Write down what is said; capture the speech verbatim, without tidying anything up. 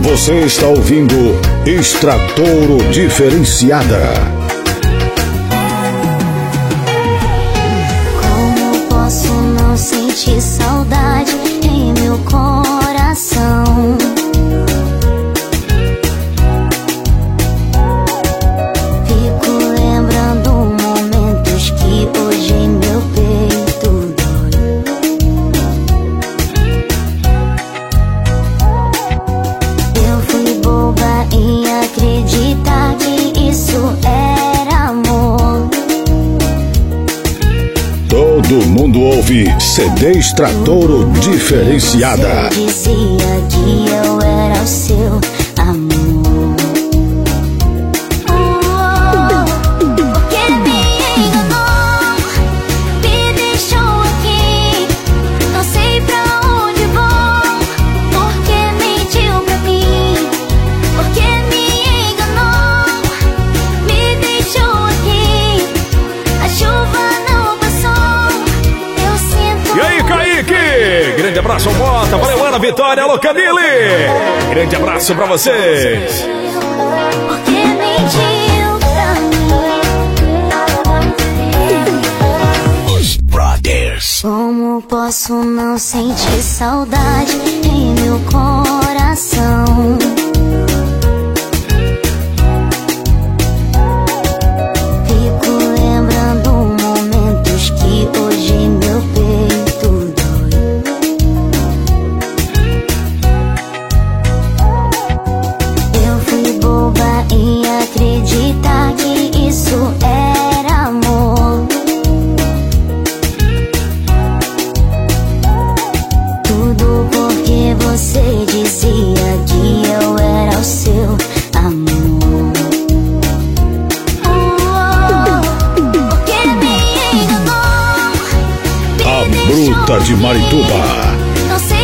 Você está ouvindo Extratouro Diferenciada. Como posso não sentir saudade em meu coração? Fico lembrando momentos que hoje em meu peito dói. Eu fui boba em acreditar que isso era amor. Todo mundo ouve C D Extratouro Diferenciada. Você dizia que eu era o seu amor. Porque me enganou, me deixou aqui, não sei pra onde vou. Porque mentiu pra mim, porque me enganou, me deixou aqui, a chuva não passou, eu sinto. E aí, Kaique? Grande abraço, Mota. Valeu, Ana Vitória. Alô, Camille. Grande abraço pra vocês. Porque mentiu pra mim. Os Brothers. Como posso não sentir saudade em meu coração? Fico lembrando momentos que hoje em meu peito dói. Eu fui boba em acreditar que isso era amor. Tudo porque você dizia que eu era o seu amor. Porque me enganou, A me deixou Bruta de aqui, Marituba. não sei